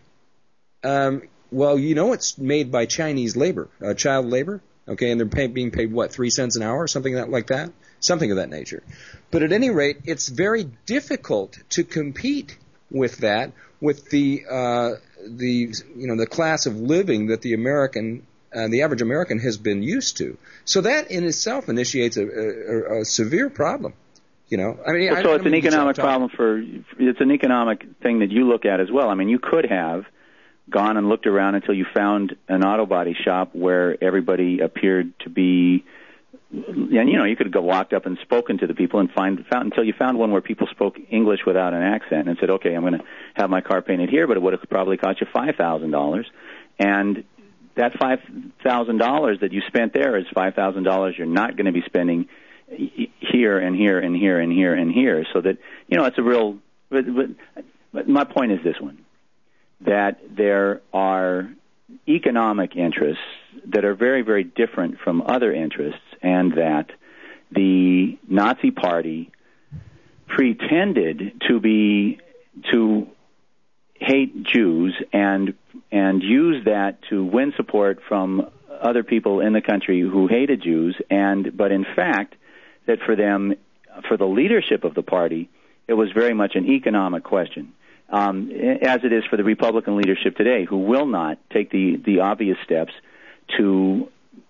It's made by Chinese labor, child labor, okay, and they're being paid, 3 cents an hour or something like that? Something of that nature. But at any rate, it's very difficult to compete with that, with the class of living that the average American has been used to. So that in itself initiates a severe problem. So it's an economic problem it's an economic thing that you look at as well. I mean, you could have gone and looked around until you found an auto body shop where everybody appeared to be, and you could have walked up and spoken to the people and found until you found one where people spoke English without an accent and said, okay, I'm going to have my car painted here, but it would have probably cost you $5,000. And that $5,000 that you spent there is $5,000 you're not going to be spending here and here and here and here and here. So that, it's a real, but my point is this one, that there are economic interests that are very, very different from other interests, and that the Nazi Party pretended to hate Jews and use that to win support from other people in the country who hated Jews, but in fact, that for the leadership of the party, it was very much an economic question. As it is for the Republican leadership today, who will not take the obvious steps to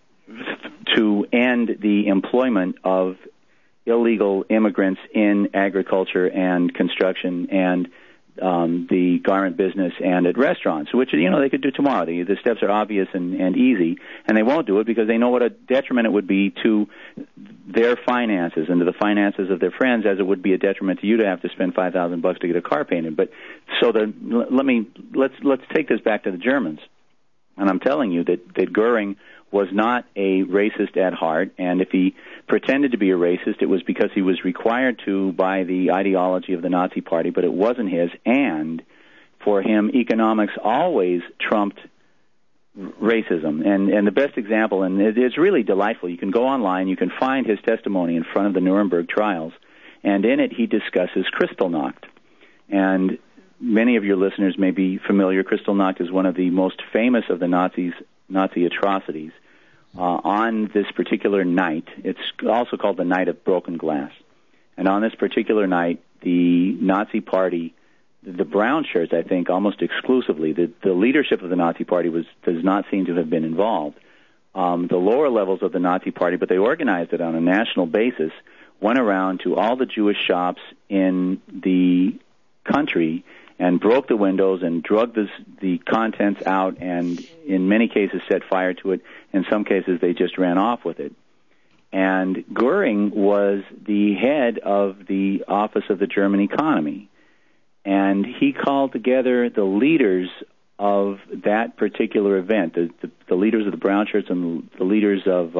end the employment of illegal immigrants in agriculture and construction and the garment business and at restaurants, which they could do tomorrow. The steps are obvious and easy, and they won't do it because they know what a detriment it would be to their finances and to the finances of their friends, as it would be a detriment to you to have to spend $5,000 to get a car painted. But let's take this back to the Germans, and I'm telling you that Goering was not a racist at heart, and if he pretended to be a racist, it was because he was required to by the ideology of the Nazi Party, but it wasn't his, and for him, economics always trumped racism. And the best example, and it's really delightful, you can go online, you can find his testimony in front of the Nuremberg trials, and in it he discusses Kristallnacht. And many of your listeners may be familiar. Kristallnacht is one of the most famous of the Nazi atrocities. On this particular night, it's also called the Night of Broken Glass. And on this particular night, the Nazi Party, the brown shirts, I think, almost exclusively, the leadership of the Nazi Party does not seem to have been involved. The lower levels of the Nazi Party, but they organized it on a national basis, went around to all the Jewish shops in the country and broke the windows and drugged the contents out, and in many cases set fire to it. In some cases, they just ran off with it. And Goering was the head of the Office of the German Economy, and he called together the leaders of that particular event, the leaders of the brown shirts and the leaders of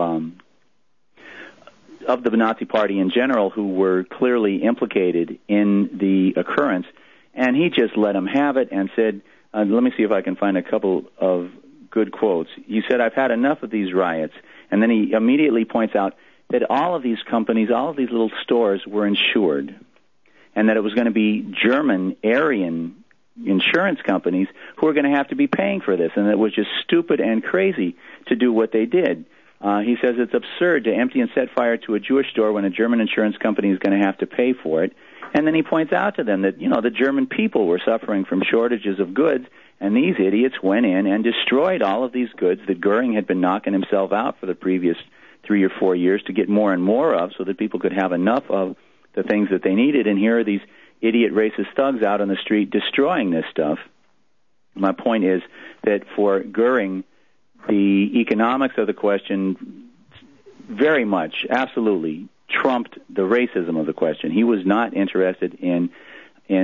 the Nazi Party in general, who were clearly implicated in the occurrence. And he just let them have it and said, let me see if I can find a couple of good quotes. He said, I've had enough of these riots. And then he immediately points out that all of these companies, all of these little stores were insured, and that it was going to be German, Aryan insurance companies who were going to have to be paying for this, and it was just stupid and crazy to do what they did. He says it's absurd to empty and set fire to a Jewish store when a German insurance company is going to have to pay for it. And then he points out to them that, the German people were suffering from shortages of goods, and these idiots went in and destroyed all of these goods that Goering had been knocking himself out for the previous 3 or 4 years to get more and more of, so that people could have enough of the things that they needed. And here are these idiot racist thugs out on the street destroying this stuff. My point is that for Goering, the economics of the question very much, absolutely, trumped the racism of the question. He was not interested in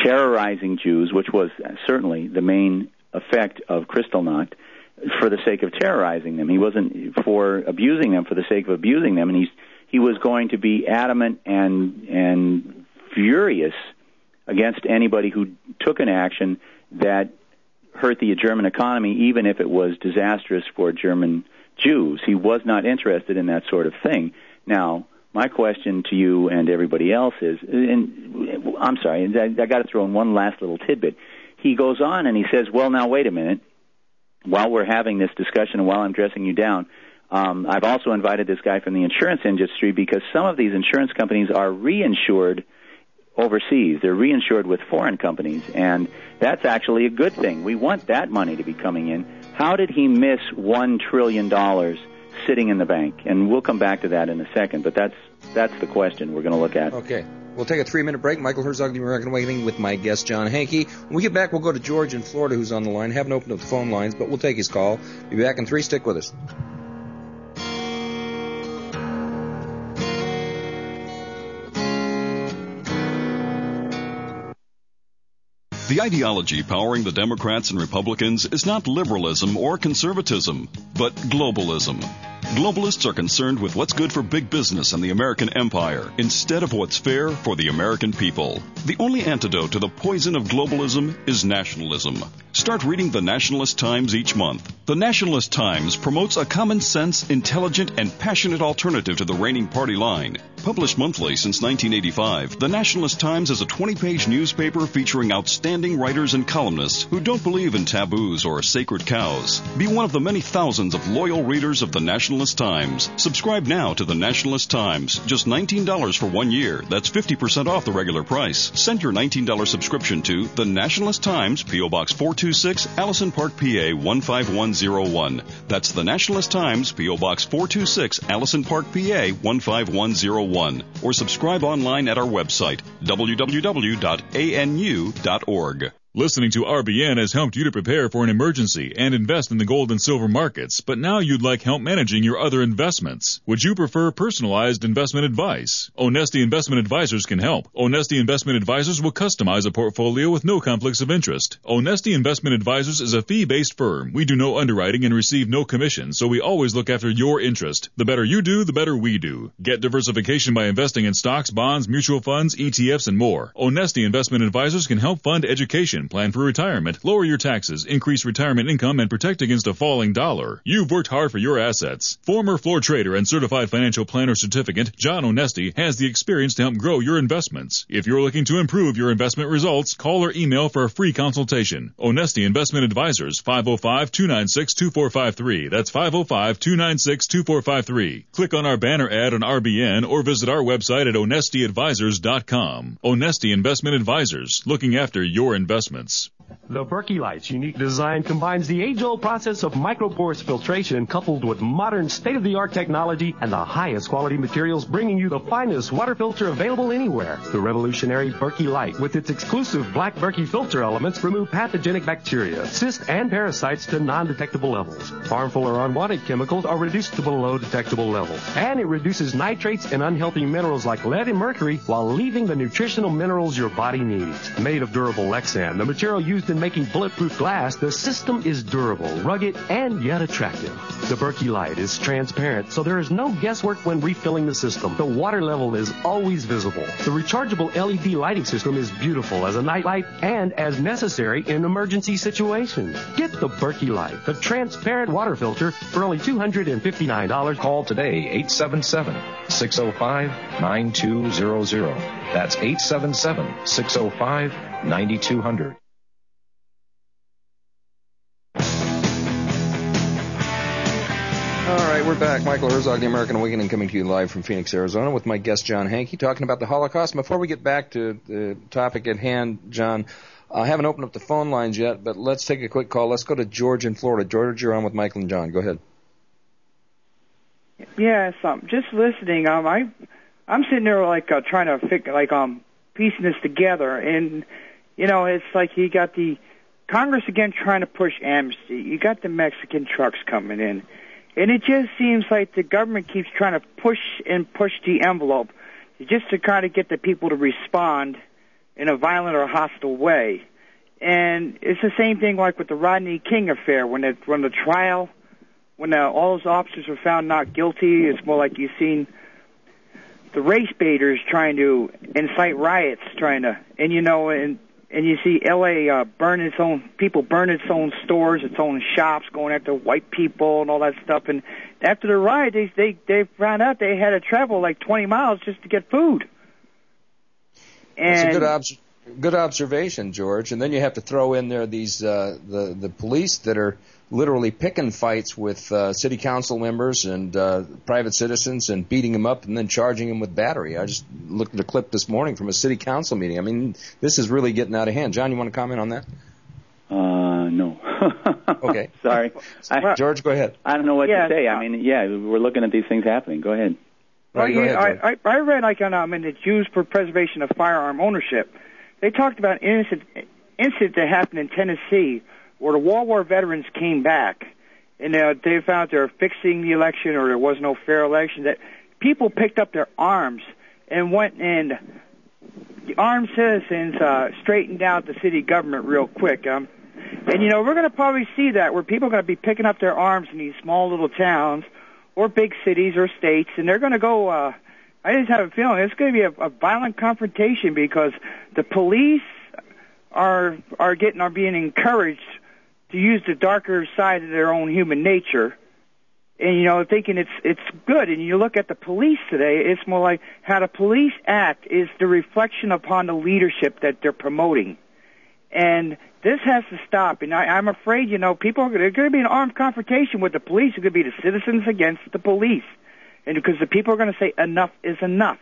terrorizing Jews, which was certainly the main effect of Kristallnacht, for the sake of terrorizing them. He wasn't for abusing them for the sake of abusing them, and he was going to be adamant and furious against anybody who took an action that hurt the German economy, even if it was disastrous for German Jews. He was not interested in that sort of thing. Now, my question to you and everybody else is, and I'm sorry, I got to throw in one last little tidbit. He goes on and he says, well, now, wait a minute. While we're having this discussion and while I'm dressing you down, I've also invited this guy from the insurance industry because some of these insurance companies are reinsured overseas. They're reinsured with foreign companies, and that's actually a good thing. We want that money to be coming in. How did he miss $1 trillion sitting in the bank? And we'll come back to that in a second, but that's the question we're going to look at. Okay. We'll take a 3-minute break. Michael Herzog, The American Awakening, with my guest, John Hankey. When we get back, we'll go to George in Florida, who's on the line. Haven't opened up the phone lines, but we'll take his call. Be back in 3. Stick with us. The ideology powering the Democrats and Republicans is not liberalism or conservatism, but globalism. Globalists are concerned with what's good for big business and the American empire instead of what's fair for the American people. The only antidote to the poison of globalism is nationalism. Start reading the Nationalist Times each month. The Nationalist Times promotes a common sense, intelligent, and passionate alternative to the reigning party line. Published monthly since 1985, the Nationalist Times is a 20-page newspaper featuring outstanding writers and columnists who don't believe in taboos or sacred cows. Be one of the many thousands of loyal readers of the Nationalist Times. Subscribe now to the Nationalist Times. Just $19 for 1 year. That's 50% off the regular price. Send your $19 subscription to the Nationalist Times, P.O. Box 426, Allison Park, PA 15101. That's the Nationalist Times, P.O. Box 426, Allison Park, PA 15101. Or subscribe online at our website, www.anu.org. Listening to RBN has helped you to prepare for an emergency and invest in the gold and silver markets, but now you'd like help managing your other investments. Would you prefer personalized investment advice? Onesti Investment Advisors can help. Onesti Investment Advisors will customize a portfolio with no conflicts of interest. Onesti Investment Advisors is a fee-based firm. We do no underwriting and receive no commission, so we always look after your interest. The better you do, the better we do. Get diversification by investing in stocks, bonds, mutual funds, ETFs, and more. Onesti Investment Advisors can help fund education, plan for retirement, lower your taxes, increase retirement income, and protect against a falling dollar. You've worked hard for your assets. Former floor trader and certified financial planner certificate, John Onesti, has the experience to help grow your investments. If you're looking to improve your investment results, call or email for a free consultation. Onesti Investment Advisors, 505-296-2453. That's 505-296-2453. Click on our banner ad on RBN or visit our website at onestiadvisors.com. Onesti Investment Advisors, looking after your investments. The Berkey Light's unique design combines the age-old process of microporous filtration coupled with modern state-of-the-art technology and the highest quality materials, bringing you the finest water filter available anywhere. The revolutionary Berkey Light, with its exclusive black Berkey filter elements, remove pathogenic bacteria, cysts, and parasites to non-detectable levels. Harmful or unwanted chemicals are reduced to below detectable levels. And it reduces nitrates and unhealthy minerals like lead and mercury while leaving the nutritional minerals your body needs. Made of durable Lexan, the material used in making bulletproof glass, the system is durable, rugged, and yet attractive. The Berkey Light is transparent, so there is no guesswork when refilling the system. The water level is always visible. The rechargeable LED lighting system is beautiful as a night light and as necessary in emergency situations. Get the Berkey Light, the transparent water filter, for only $259. Call today, 877-605-9200. That's 877-605-9200. All right, we're back. Michael Herzog, The American Awakening, coming to you live from Phoenix, Arizona, with my guest, John Hankey, talking about the Holocaust. Before we get back to the topic at hand, John, I haven't opened up the phone lines yet, but let's take a quick call. Let's go to George in Florida. George, you're on with Michael and John. Go ahead. Yes, just listening. I'm sitting there trying to figure, piecing this together, and it's like you got the Congress again trying to push amnesty. You got the Mexican trucks coming in. And it just seems like the government keeps trying to push the envelope just to kind of get the people to respond in a violent or hostile way. And it's the same thing like with the Rodney King affair. When the trial, when all those officers were found not guilty, it's more like you've seen the race baiters trying to incite riots, and you see L.A. burn its own stores, its own shops, going after white people and all that stuff. And after the riot, they found out they had to travel like 20 miles just to get food. And that's a good observation, George. And then you have to throw in there these the police that are literally picking fights with city council members and private citizens and beating them up and then charging them with battery. I just looked at a clip this morning from a city council meeting. I mean, this is really getting out of hand. John, you want to comment on that? No. Okay. Sorry. George, go ahead. I don't know what to say. I mean, we're looking at these things happening. Go ahead. Well, I read like in the Jews for Preservation of Firearm Ownership, they talked about an incident that happened in Tennessee where the World War veterans came back and they found they were fixing the election or there was no fair election, that people picked up their arms and went and the armed citizens straightened out the city government real quick. And, we're going to probably see that where people are going to be picking up their arms in these small little towns or big cities or states, and they're going to go, I just have a feeling it's going to be a violent confrontation because the police are being encouraged to use the darker side of their own human nature, and thinking it's good. And you look at the police today, it's more like how the police act is the reflection upon the leadership that they're promoting, and this has to stop. And I'm afraid, people there's going to be an armed confrontation with the police. It's going to be the citizens against the police, and because the people are going to say enough is enough.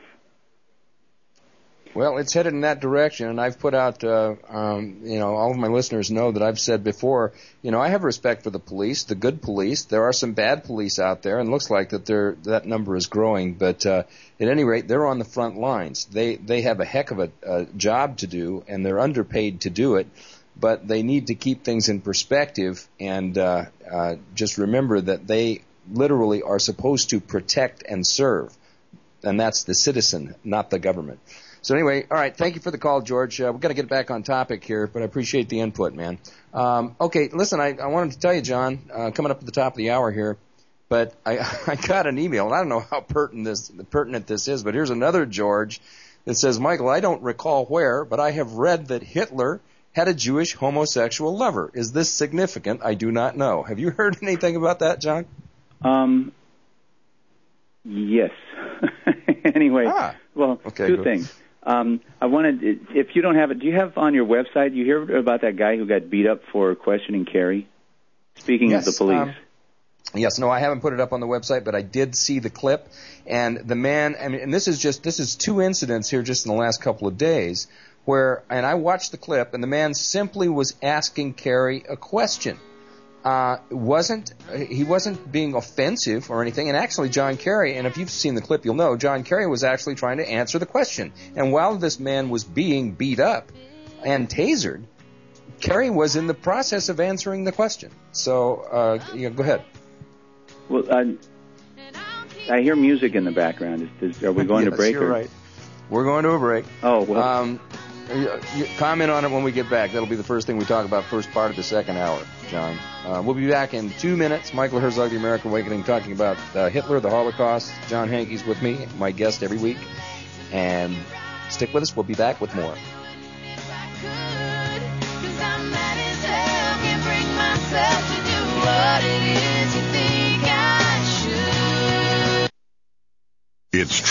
Well, it's headed in that direction, and I've put out, all of my listeners know that I've said before, I have respect for the police, the good police. There are some bad police out there, and it looks like that number is growing. But at any rate, they're on the front lines. They have a heck of a job to do, and they're underpaid to do it. But they need to keep things in perspective and just remember that they literally are supposed to protect and serve, and that's the citizen, not the government. So anyway, all right, thank you for the call, George. We're going to get back on topic here, but I appreciate the input, man. Okay, listen, I wanted to tell you, John, coming up at the top of the hour here, but I got an email, and I don't know how pertinent this is, but here's another George that says, Michael, I don't recall where, but I have read that Hitler had a Jewish homosexual lover. Is this significant? I do not know. Have you heard anything about that, John? Yes. Anyway, two things. I wanted, if you don't have it, do you have on your website, you hear about that guy who got beat up for questioning Kerry? Speaking of the police. Yes, no, I haven't put it up on the website, but I did see the clip. And the man, and this is two incidents here just in the last couple of days and I watched the clip, and the man simply was asking Kerry a question. He wasn't being offensive or anything, and actually John Kerry, and if you've seen the clip you'll know, John Kerry was actually trying to answer the question. And while this man was being beat up and tasered, Kerry was in the process of answering the question. So, go ahead. Well, I hear music in the background. Are we going to break? You're right. We're going to a break. Oh, well. You comment on it when we get back. That'll be the first thing we talk about, first part of the second hour, John. We'll be back in 2 minutes. Michael Herzog, The American Awakening, talking about Hitler, the Holocaust. John Hankey's with me, my guest every week. And stick with us. We'll be back with more. It's